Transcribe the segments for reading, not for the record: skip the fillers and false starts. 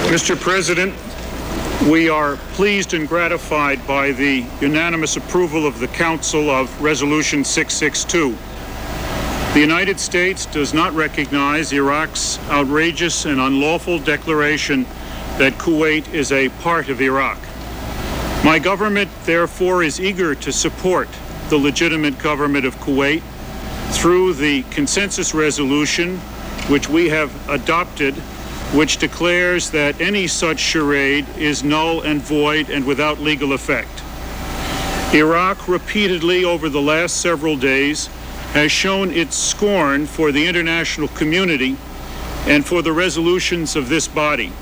Mr. President, we are pleased and gratified by the unanimous approval of the Council of Resolution 662. The United States does not recognize Iraq's outrageous and unlawful declaration that Kuwait is a part of Iraq. My government, therefore, is eager to support the legitimate government of Kuwait through the consensus resolution which we have adopted, which declares that any such charade is null and void and without legal effect. Iraq repeatedly over the last several days has shown its scorn for the international community and for the resolutions of this body.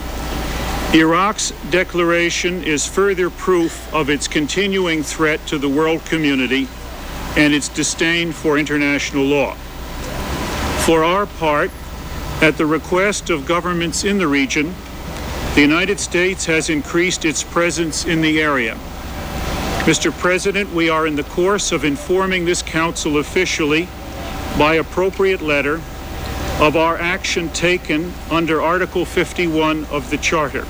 Iraq's declaration is further proof of its continuing threat to the world community and its disdain for international law. For our part, at the request of governments in the region, the United States has increased its presence in the area. Mr. President, we are in the course of informing this Council officially by appropriate letter of our action taken under Article 51 of the Charter.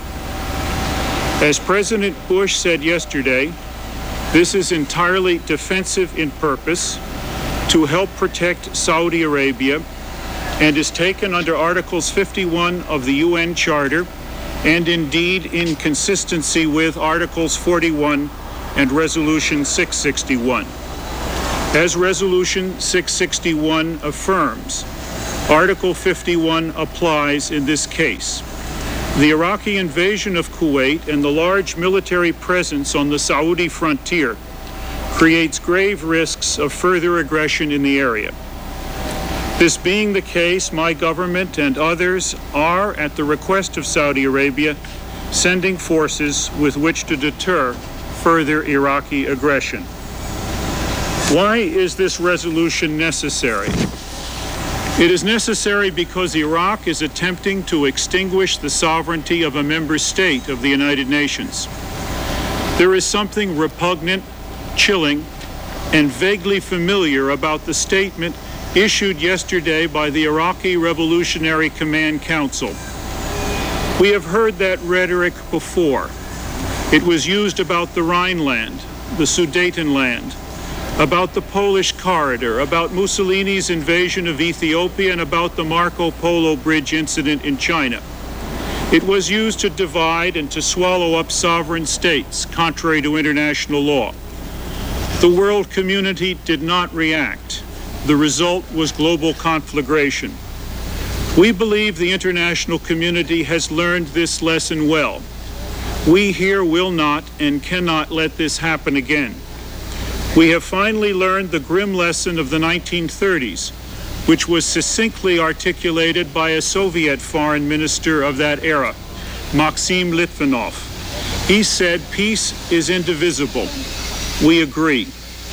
As President Bush said yesterday, this is entirely defensive in purpose to help protect Saudi Arabia and is taken under Articles 51 of the UN Charter and indeed in consistency with Articles 41 and Resolution 661. As Resolution 661 affirms, Article 51 applies in this case. The Iraqi invasion of Kuwait and the large military presence on the Saudi frontier creates grave risks of further aggression in the area. This being the case, my government and others are, at the request of Saudi Arabia, sending forces with which to deter further Iraqi aggression. Why is this resolution necessary? It is necessary because Iraq is attempting to extinguish the sovereignty of a member state of the United Nations. There is something repugnant, chilling, and vaguely familiar about the statement issued yesterday by the Iraqi Revolutionary Command Council. We have heard that rhetoric before. It was used about the Rhineland, the Sudetenland, about the Polish corridor, about Mussolini's invasion of Ethiopia, and about the Marco Polo Bridge incident in China. It was used to divide and to swallow up sovereign states, contrary to international law. The world community did not react. The result was global conflagration. We believe the international community has learned this lesson well. We here will not and cannot let this happen again. We have finally learned the grim lesson of the 1930s, which was succinctly articulated by a Soviet foreign minister of that era, Maxim Litvinov. He said, "Peace is indivisible." We agree.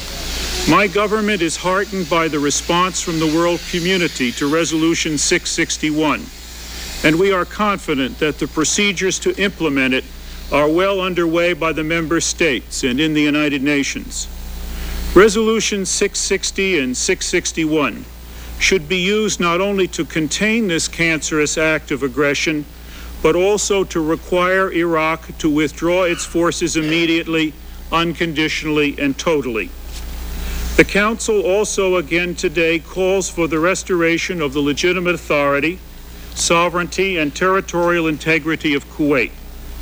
My government is heartened by the response from the world community to Resolution 661, and we are confident that the procedures to implement it are well underway by the member states and in the United Nations. Resolution 660 and 661 should be used not only to contain this cancerous act of aggression, but also to require Iraq to withdraw its forces immediately, unconditionally, and totally. The Council also again today calls for the restoration of the legitimate authority, sovereignty, and territorial integrity of Kuwait.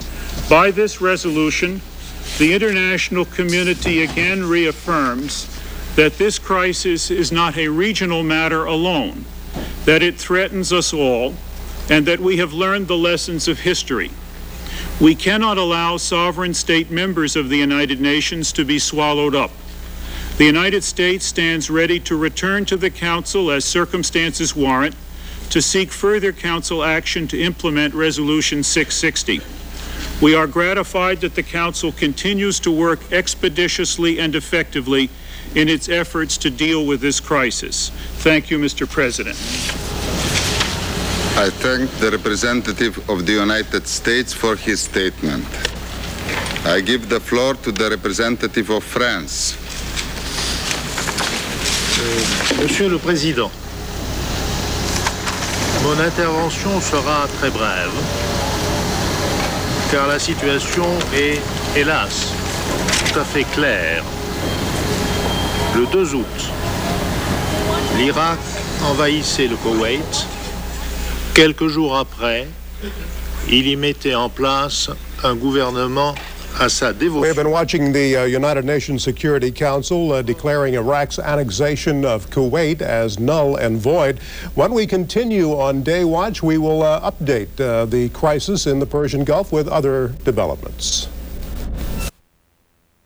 By this resolution, the international community again reaffirms that this crisis is not a regional matter alone, that it threatens us all, and that we have learned the lessons of history. We cannot allow sovereign state members of the United Nations to be swallowed up. The United States stands ready to return to the Council as circumstances warrant to seek further Council action to implement Resolution 660. We are gratified that the Council continues to work expeditiously and effectively in its efforts to deal with this crisis. Thank you, Mr. President. I thank the representative of the United States for his statement. I give the floor to the representative of France. Monsieur le Président, mon intervention sera très brève. car la situation est, hélas, tout à fait claire. Le 2 août, l'Irak envahissait le Koweït. Quelques jours après, il y mettait en place un gouvernement à sa dévotion. We have been watching the United Nations Security Council declaring Iraq's annexation of Kuwait as null and void. When we continue on Day Watch, we will update the crisis in the Persian Gulf with other developments.